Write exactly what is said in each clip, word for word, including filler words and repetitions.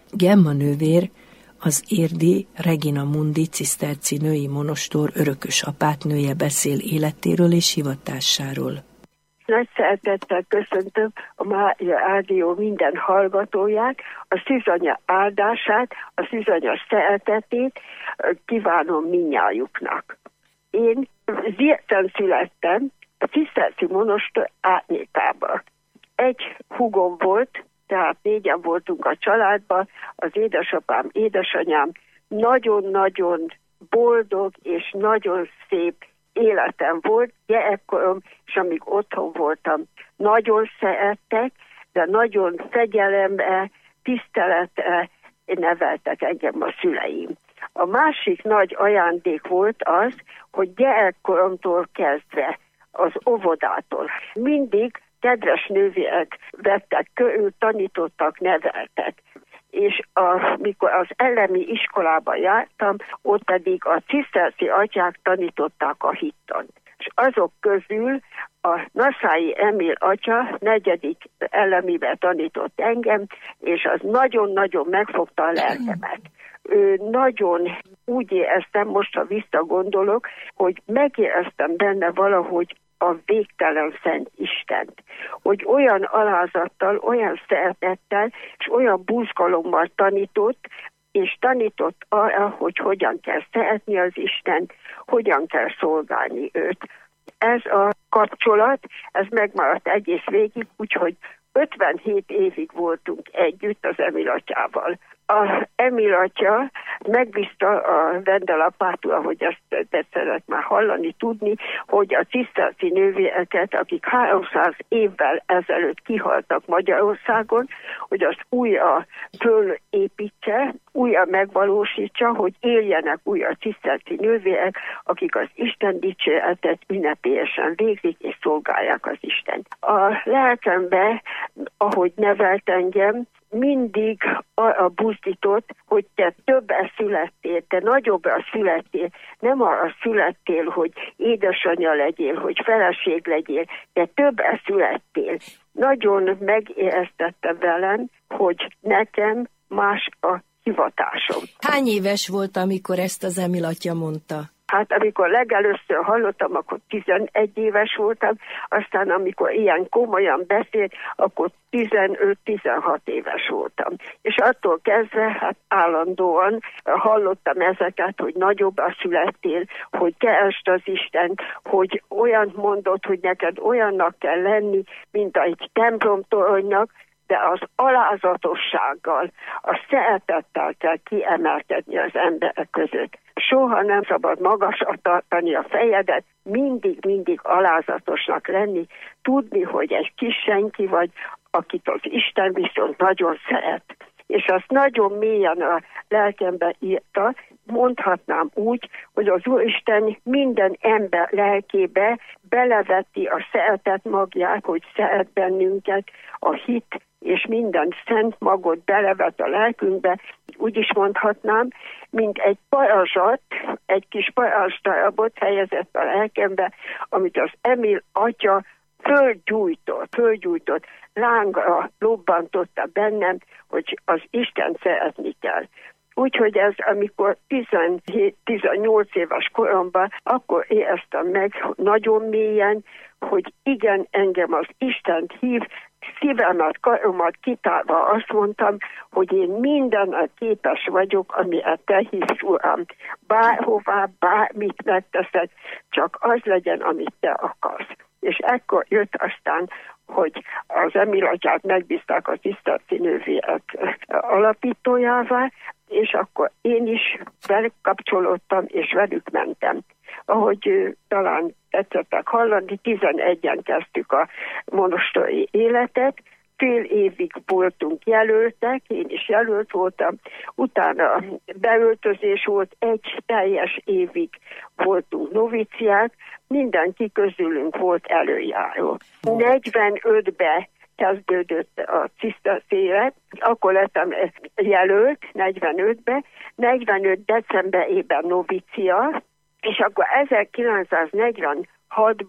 Gemma nővér az érdi Regina Mundi ciszterci női monostor örökös apátnője beszél életéről és hivatásáról. Nagy szeretettel köszöntöm a Mária Rádió minden hallgatóját, a Szűzanya áldását, a Szűzanya szeretetét kívánom mindnyájuknak. Én Zirten születtem, a ciszterci monostor árnyékában. Egy húgom volt, tehát négyen voltunk a családban, az édesapám, édesanyám nagyon-nagyon boldog és nagyon szép életem volt, gyerekkorom, és amíg otthon voltam, nagyon szerettek, de nagyon fegyelemre, tiszteletre neveltek engem a szüleim. A másik nagy ajándék volt az, hogy gyerekkoromtól kezdve, az óvodától mindig kedves nővérek vettek körül, tanítottak, neveltek. És amikor az elemi iskolába jártam, ott pedig a ciszterci atyák tanították a hittant. És azok közül a Naszályi Emil atya negyedik elemibe tanított engem, és az nagyon-nagyon megfogta a lelkemet. Ő nagyon úgy éreztem, most ha visszagondolok, hogy megéreztem benne valahogy a végtelen szent Istent. Hogy olyan alázattal, olyan szeretettel, és olyan buzgalommal tanított, és tanított arra, hogy hogyan kell szeretni az Istent, hogyan kell szolgálni őt. Ez a kapcsolat, ez megmaradt egész végig, úgyhogy ötvenhét évig voltunk együtt az Emil atyával. A Emil atya megbízta a Vendelapától, ahogy ezt tetszett már hallani, tudni, hogy a ciszterci nővéreket, akik háromszáz évvel ezelőtt kihaltak Magyarországon, hogy azt újra fölépítse, újra megvalósítsa, hogy éljenek újra ciszterci nővérek, akik az Isten dicséretet ünnepélyesen végzik és szolgálják az Istent. A lelkembe, ahogy nevelt engem, mindig arra buzdított, hogy te többet születtél, te nagyobbra születtél, nem arra születtél, hogy édesanyja legyél, hogy feleség legyél, te többet születtél. Nagyon megéreztette velem, hogy nekem más a hivatásom. Hány éves volt, amikor ezt az Emil atya mondta? Hát amikor legelőször hallottam, akkor tizenegy éves voltam, aztán amikor ilyen komolyan beszélt, akkor tizenöt-tizenhat éves voltam. És attól kezdve hát állandóan hallottam ezeket, hogy nagyobbra születtél, hogy keresd az Istent, hogy olyan mondott, hogy neked olyannak kell lenni, mint egy templomtoronynak, de az alázatossággal, a szeretettel kell kiemelkedni az emberek között. Soha nem szabad magasra tartani a fejedet, mindig-mindig alázatosnak lenni, tudni, hogy egy kis senki vagy, akit az Isten viszont nagyon szeret. És azt nagyon mélyen a lelkembe írta, mondhatnám úgy, hogy az Úristen minden ember lelkébe beleveti a szeretet magját, hogy szeret bennünket, a hit, és minden szent magot belevet a lelkünkbe, úgy is mondhatnám, mint egy parazsat, egy kis parazsdarabot helyezett a lelkembe, amit az Emil atya fölgyújtott, fölgyújtott, lángra lobbantotta bennem, hogy az Isten szeretni kell. Úgyhogy ez, amikor tizenhét-tizennyolc éves koromban, akkor éreztem meg nagyon mélyen, hogy igen, engem az Istent hív, szívemet, karomat kitárva azt mondtam, hogy én mindenre képes vagyok, amire te hívsz, Uram. Bárhová, bármit megteszed, csak az legyen, amit te akarsz. És ekkor jött aztán, hogy az Emil atyát megbízták a ciszterci nővérek alapítójává, és akkor én is velük kapcsolódtam, és velük mentem. Ahogy talán tetszettek hallani, tizenegyen kezdtük a monostori életet, fél évig voltunk jelöltek, én is jelölt voltam, utána beöltözés volt, egy teljes évig voltunk noviciák, mindenki közülünk volt előjáró. negyvenötben kezdődött a ciszterci élet, akkor lettem jelölt, negyvenötben, negyvenöt decemberében novicia, és akkor ezerkilencszáznegyvenhatban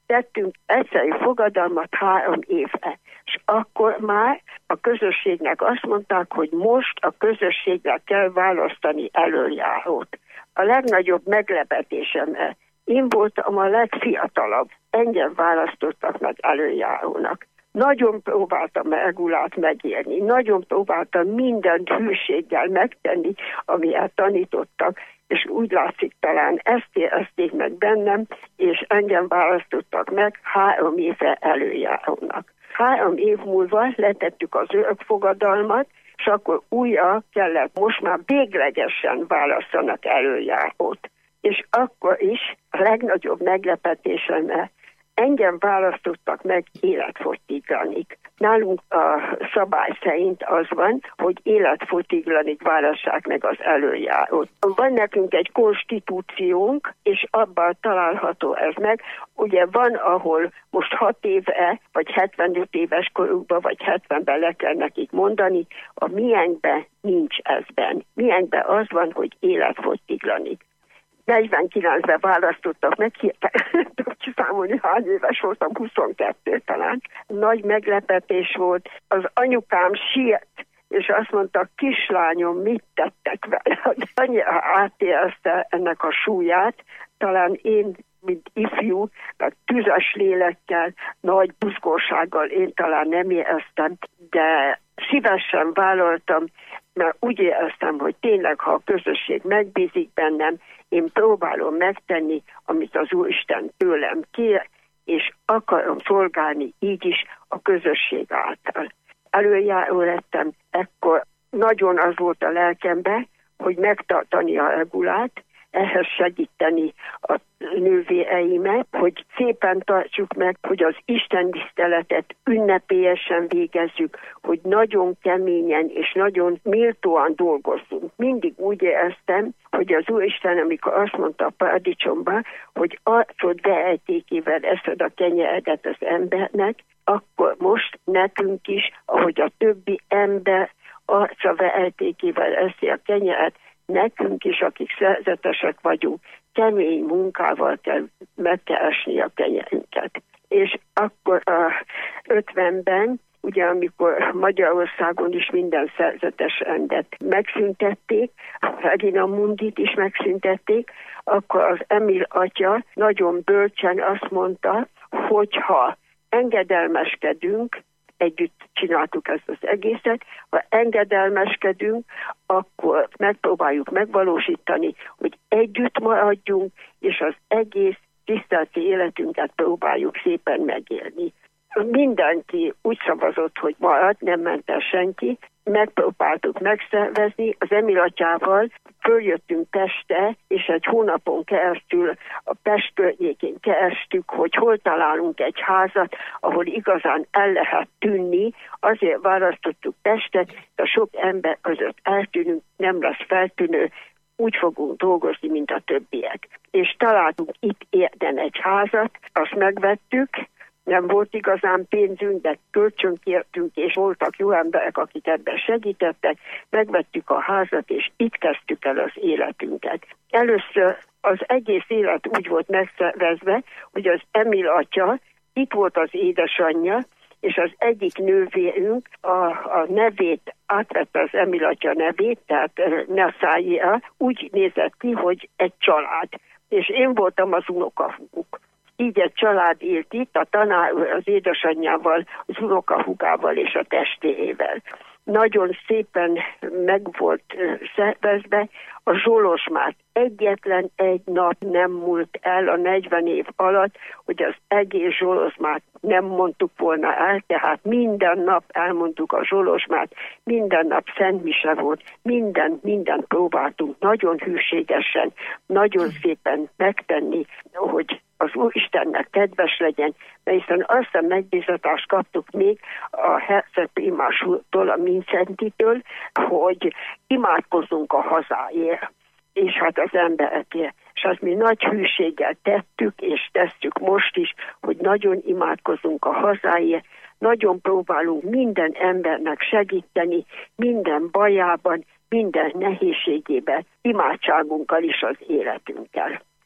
tettünk egyszerű fogadalmat három évre. És akkor már a közösségnek azt mondták, hogy most a közösségnek kell választani elöljárót. A legnagyobb meglepetésem, én voltam a legfiatalabb, engem választottak meg elöljárónak. Nagyon próbáltam Ergulát megérni, nagyon próbáltam mindent hűséggel megtenni, amilyet tanítottak, és úgy látszik, talán ezt érezték meg bennem, és engem választottak meg három éve elöljárónak. Három év múlva letettük az örökfogadalmat, és akkor újra kellett, most már véglegesen választanak elöljárót. És akkor is a legnagyobb meglepetésem, engem választottak meg életfogytiglanig. Nálunk a szabály szerint az van, hogy életfogytiglanig válasszák meg az elöljárót. Van nekünk egy konstitúciónk, és abban található ez meg. Ugye van, ahol most hat éve, vagy hetvenöt éves korukban, vagy hetvenben le kell nekik mondani, a miénkben nincs ezben. Miénkben az van, hogy életfogytiglanig. negyvenkilencben választottak meg, tudok kiszámolni, hány éves voltam, huszonkettő talán. Nagy meglepetés volt. Az anyukám sírt, és azt mondta, kislányom, mit tettek vele? Annyira átérezte ennek a súlyát, talán én, mint ifjú, meg tüzes lélekkel, nagy buzgósággal én talán nem éreztem, de szívesen vállaltam, mert úgy éreztem, hogy tényleg, ha a közösség megbízik bennem, én próbálom megtenni, amit az Úristen tőlem kér, és akarom szolgálni így is a közösség által. Előjáró lettem, ekkor nagyon az volt a lelkembe, hogy megtartani a Ergulát, ehhez segíteni a nővéreimet, hogy szépen tartsuk meg, hogy az Isten tiszteletet ünnepélyesen végezzük, hogy nagyon keményen és nagyon méltóan dolgozzunk. Mindig úgy éreztem, hogy az Úristen, amikor azt mondta a paradicsomban, hogy arcod veejtékével eszed a kenyeredet az embernek, akkor most nekünk is, ahogy a többi ember arca veejtékével eszi a kenyeret, nekünk is, akik szerzetesek vagyunk, kemény munkával kell megkeresni a kenyerünket. És akkor a ötvenben, ugye amikor Magyarországon is minden szerzetes rendet megszüntették, Regina Mundit is megszüntették, akkor az Emil atya nagyon bölcsen azt mondta, hogyha engedelmeskedünk, együtt csináltuk ezt az egészet, ha engedelmeskedünk, akkor megpróbáljuk megvalósítani, hogy együtt maradjunk, és az egész tiszteleti életünket próbáljuk szépen megélni. Mindenki úgy szavazott, hogy marad, nem ment el senki, megpróbáltuk megszervezni, az Emil atyával följöttünk Pestre, és egy hónapon keresztül a Pest környékén kerestük, hogy hol találunk egy házat, ahol igazán el lehet tűnni, azért választottuk Pestet, de sok ember között eltűnünk, nem lesz feltűnő, úgy fogunk dolgozni, mint a többiek. És találtunk itt Érden egy házat, azt megvettük, nem volt igazán pénzünk, de kölcsönkértünk, és voltak jó emberek, akik ebben segítettek, megvettük a házat, és itt kezdtük el az életünket. Először az egész élet úgy volt megszervezve, hogy az Emil atya, itt volt az édesanyja, és az egyik nővérünk a, a nevét, átvette az Emil atya nevét, tehát Neszájéra, úgy nézett ki, hogy egy család. És én voltam az unokahúguk. Így egy család élt itt, a tanár az édesanyjával, az unokahúgával és a testvérével. Nagyon szépen meg volt szervezve, a Zsolosmát egyetlen egy nap nem múlt el a negyven év alatt, hogy az egész Zsolosmát nem mondtuk volna el, tehát minden nap elmondtuk a Zsolosmát, minden nap szentmise volt, minden, mindent próbáltunk nagyon hűségesen, nagyon szépen megtenni, hogy az Úristennek kedves legyen, mert hiszen azt a megbízatást kaptuk még a Herceg Primás úrtól, a Mincentitől, hogy imádkozzunk a hazáért, és hát az emberekért. És azt mi nagy hűséggel tettük, és tesszük most is, hogy nagyon imádkozunk a hazáért, nagyon próbálunk minden embernek segíteni, minden bajában, minden nehézségében, imádságunkkal is az életünkkel.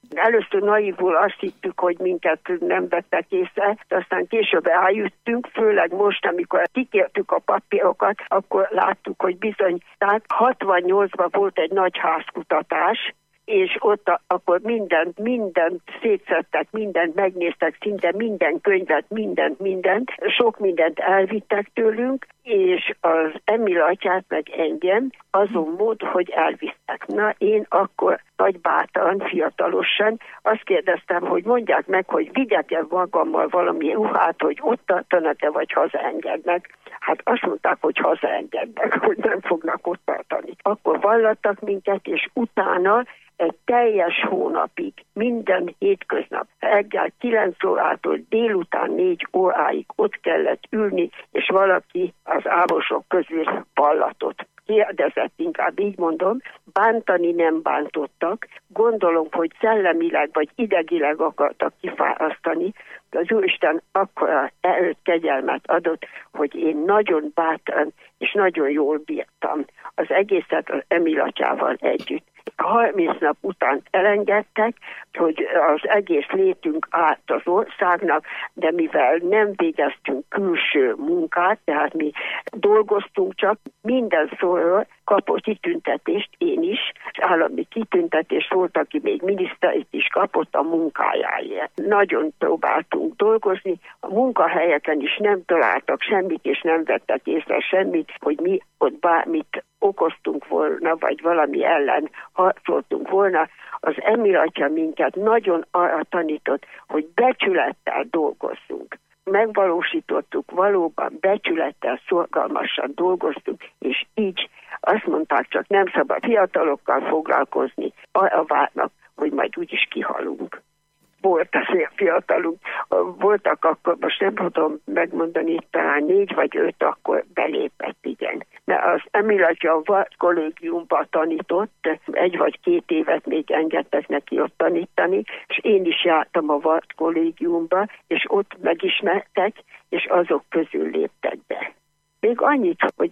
Először naívul azt hittük, hogy minket nem vettek észre, de aztán később eljöttünk, főleg most, amikor kikértük a papírokat, akkor láttuk, hogy bizony, tehát hatvannyolcban volt egy nagy házkutatás, és ott a, akkor mindent, mindent szétszedtek, mindent megnéztek, szinte minden könyvet, mindent, mindent, sok mindent elvittek tőlünk, és az Emil atyát meg engem azon mód, hogy elvisztek. Na, én akkor nagybátran, fiatalosan azt kérdeztem, hogy mondják meg, hogy vigyek-e magammal valami ruhát, hogy ott tartanak-e, vagy hazaengednek. Hát azt mondták, hogy hazaengednek, hogy nem fognak ott tartani. Akkor vallattak minket, és utána egy teljes hónapig, minden hétköznap, reggel kilenc órától délután négy óráig ott kellett ülni, és valaki az ávosok közül vallatott. Kérdezett, inkább így mondom, bántani nem bántottak, gondolom, hogy szellemileg vagy idegileg akartak kifárasztani, de az Úristen akkora erőt, kegyelmet adott, hogy én nagyon bátran és nagyon jól bírtam az egészet az Emil atyával együtt. harminc nap után elengedtek, hogy az egész létünk át az országnak, de mivel nem végeztünk külső munkát, tehát mi dolgoztunk csak, minden szóról kapott kitüntetést, én is, és állami kitüntetés volt, aki még minisztert is kapott a munkájáért. Nagyon próbáltunk dolgozni, a munkahelyeken is nem találtak semmit, és nem vettek észre semmit, hogy mi ott bármit okoztunk volna, vagy valami ellen harcoltunk volna. Az Emil atya minket nagyon arra tanított, hogy becsülettel dolgozzunk. Megvalósítottuk, valóban becsülettel, szorgalmasan dolgoztunk, és így azt mondták, csak nem szabad fiatalokkal foglalkozni, arra várnak, hogy majd úgyis kihalunk. Volt azért fiatalunk, voltak akkor, most nem tudom megmondani, talán négy vagy öt akkor belépett, igen. Mert az Emil atya a Vart kollégiumban tanított, egy vagy két évet még engedtek neki ott tanítani, és én is jártam a Vart kollégiumba, és ott megismertek, és azok közül léptek be. Még annyit, hogy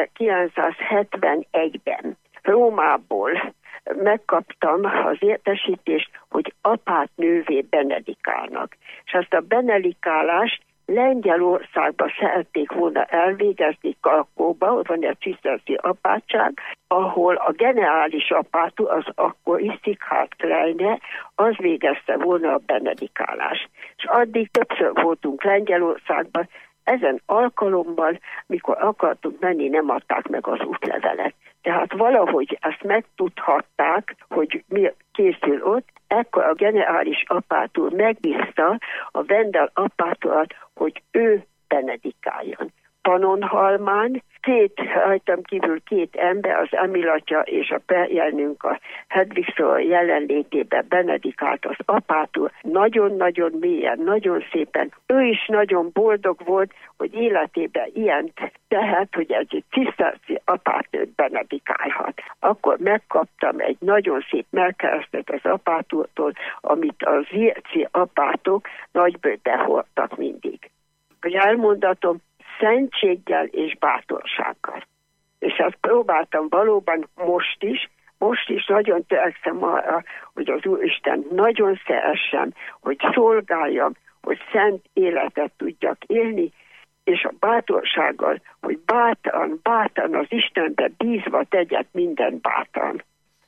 ezerkilencszázhetvenegyben Rómából megkaptam az értesítést, hogy apát nővé benedikálnak. És azt a benedikálást Lengyelországba szerették volna elvégezni, Krakóba, ott van egy ciszterci apátság, ahol a generális apátú, az akkori Szikhárt Kleine, az végezte volna a benedikálást. És addig többször voltunk Lengyelországban, ezen alkalommal, mikor akartunk menni, nem adták meg az útlevelet. Tehát valahogy ezt megtudhatták, hogy mi készül ott, ekkor a generális apától megbízta a Vendel apátolat, hogy ő benedikáljon. Pannonhalmán két, rajtam kívül két ember, az Emil atya és a perjelnünk a Hedvigszor jelenlétében benedikált az apától. Nagyon-nagyon mélyen, nagyon szépen. Ő is nagyon boldog volt, hogy életében ilyen tehet, hogy egy ciszterci apátnőt benedikálhat. Akkor megkaptam egy nagyon szép melkeresztet az apától, amit az zirci apátok nagybőbe hordtak mindig. Hogy elmondatom, szentséggel és bátorsággal. És ezt próbáltam valóban most is, most is nagyon törekszem arra, hogy az Úristen nagyon szeressem, hogy szolgáljam, hogy szent életet tudjak élni, és a bátorsággal, hogy bátran, bátran az Istenbe bízva tegyek minden bátran.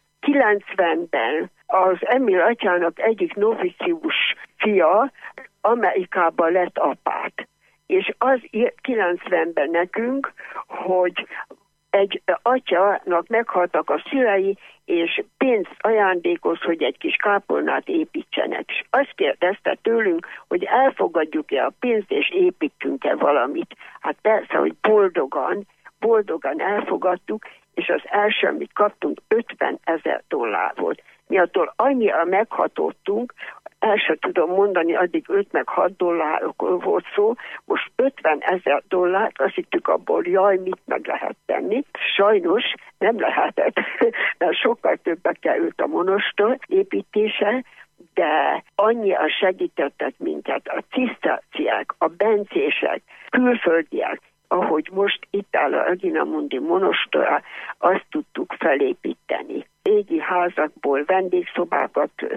kilencvenben az Emil atyának egyik novicius fia Amerikában lett apát. És az írt kilencvenben nekünk, hogy egy atyának meghaltak a szülei, és pénzt ajándékoz, hogy egy kis kápolnát építsenek. És azt kérdezte tőlünk, hogy elfogadjuk-e a pénzt, és építünk-e valamit. Hát persze, hogy boldogan, boldogan elfogadtuk, és az első, amit kaptunk, ötven ezer dollár volt. Mi attól annyira meghatottunk, el sem tudom mondani, addig öt meg hat dollárokról volt szó, most ötven ezer dollárt, azt hittük abból, jaj, mit meg lehet tenni. Sajnos nem lehetett, mert sokkal többbe került a monostor építése, de annyira segítettek minket a ciszterciek, a bencések, külföldiek, ahogy most itt áll a Regina Mundi monostora, azt tudtuk felépíteni. Régi házakból vendégszobákat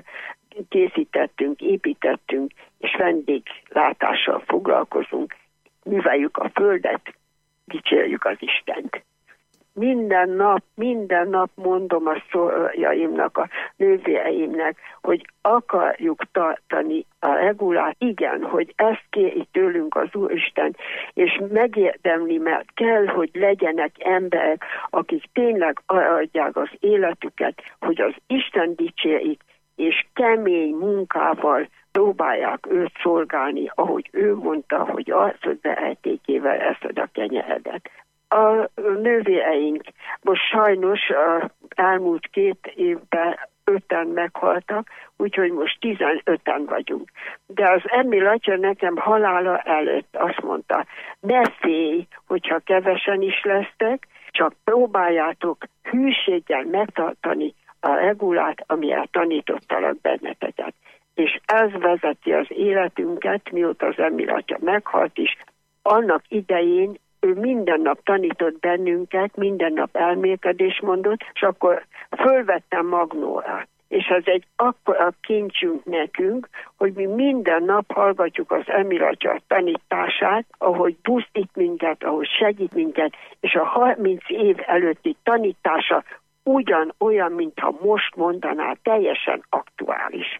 készítettünk, építettünk, és vendéglátással foglalkozunk, műveljük a földet, dicsérjük az Istent. Minden nap, minden nap mondom a szoljaimnak, a nővéreimnek, hogy akarjuk tartani a regulát. Igen, hogy ezt kéri tőlünk az Úristen, és megérdemli, mert kell, hogy legyenek emberek, akik tényleg adják az életüket, hogy az Isten dicsérik, és kemény munkával próbálják őt szolgálni, ahogy ő mondta, hogy arcod beejtékével eszed a kenyeredet. A nővéreink most sajnos az elmúlt két évben öten meghaltak, úgyhogy most tizenöten vagyunk. De az Emil atya nekem halála előtt azt mondta, ne félj, hogyha kevesen is lesztek, csak próbáljátok hűséggel megtartani a regulát, amire tanítottalak benneteket. És ez vezeti az életünket, mióta az Emil atya meghalt is. Annak idején ő minden nap tanított bennünket, minden nap elmélkedést mondott, és akkor fölvettem magnóra. És ez egy akkora kincsünk nekünk, hogy mi minden nap hallgatjuk az Emil atya tanítását, ahogy buzdít minket, ahogy segít minket, és a harminc év előtti tanítása ugyanolyan, mintha most mondaná, teljesen aktuális.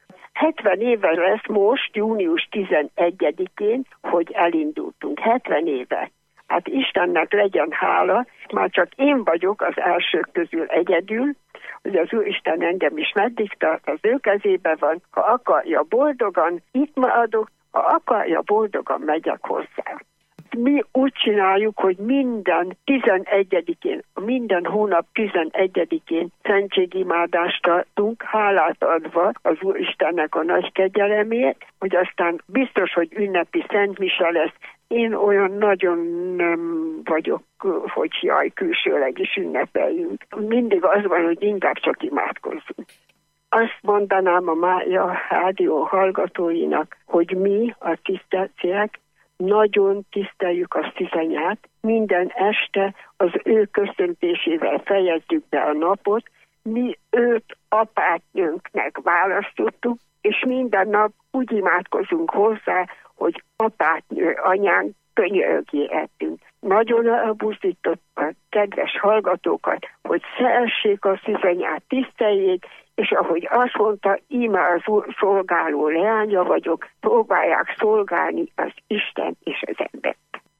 hetven éve lesz most, június tizenegyedikén, hogy elindultunk. hetven éve. Hát Istennek legyen hála, már csak én vagyok az elsők közül egyedül, hogy az Úristen engem is meddig tart, az ő kezében van, ha akarja boldogan, itt maradok, ha akarja boldogan, megyek hozzá. Mi úgy csináljuk, hogy minden tizenegyedikén, minden hónap tizenegyedikén szentségimádást tartunk, hálát adva az Úristennek a nagy kegyelemért, hogy aztán biztos, hogy ünnepi szentmise lesz. Én olyan nagyon nem vagyok, hogy jaj, külsőleg is ünnepeljünk. Mindig az van, hogy inkább csak imádkozzunk. Azt mondanám a Mária rádió hallgatóinak, hogy mi, a tisztelciek, nagyon tiszteljük a Szűzanyát, minden este az ő köszöntésével fejezzük be a napot, mi őt apátnőnknek választottuk, és minden nap úgy imádkozunk hozzá, hogy apátnő, anyánk, könyörgéhetünk. Nagyon elbuzdított a kedves hallgatókat, hogy szeressék a Szűzanyát, tiszteljék, és ahogy azt mondta, íme az úr szolgáló leánya vagyok, próbálják szolgálni az Isten és az embert.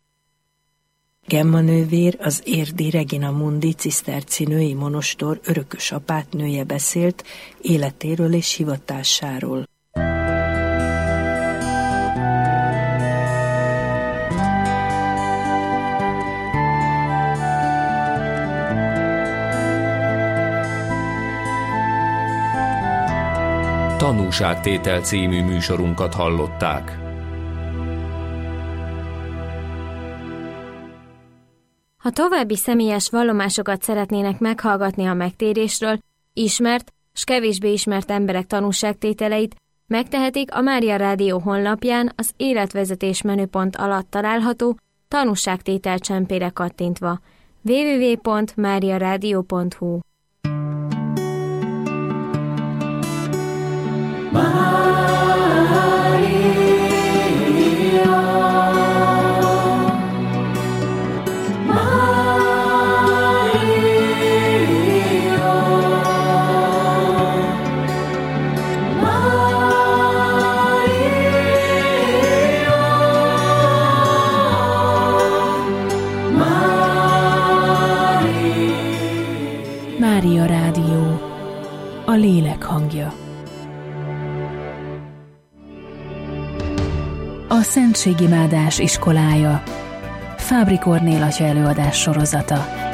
Gemma nővér, az érdi Regina Mundi ciszterci női monostor örökös apátnője beszélt életéről és hivatásáról. Tanúságtétel című műsorunkat hallották. Ha további személyes vallomásokat szeretnének meghallgatni a megtérésről, ismert s kevésbé ismert emberek tanúságtételeit, megtehetik a Mária Rádió honlapján az életvezetés menüpont alatt található tanúságtétel csempére kattintva. double-u double-u double-u pont mária rádió pont hu Mária Rádió, a lélek hangja. A Szentségimádás iskolája, Fábri Kornél atya előadás sorozata.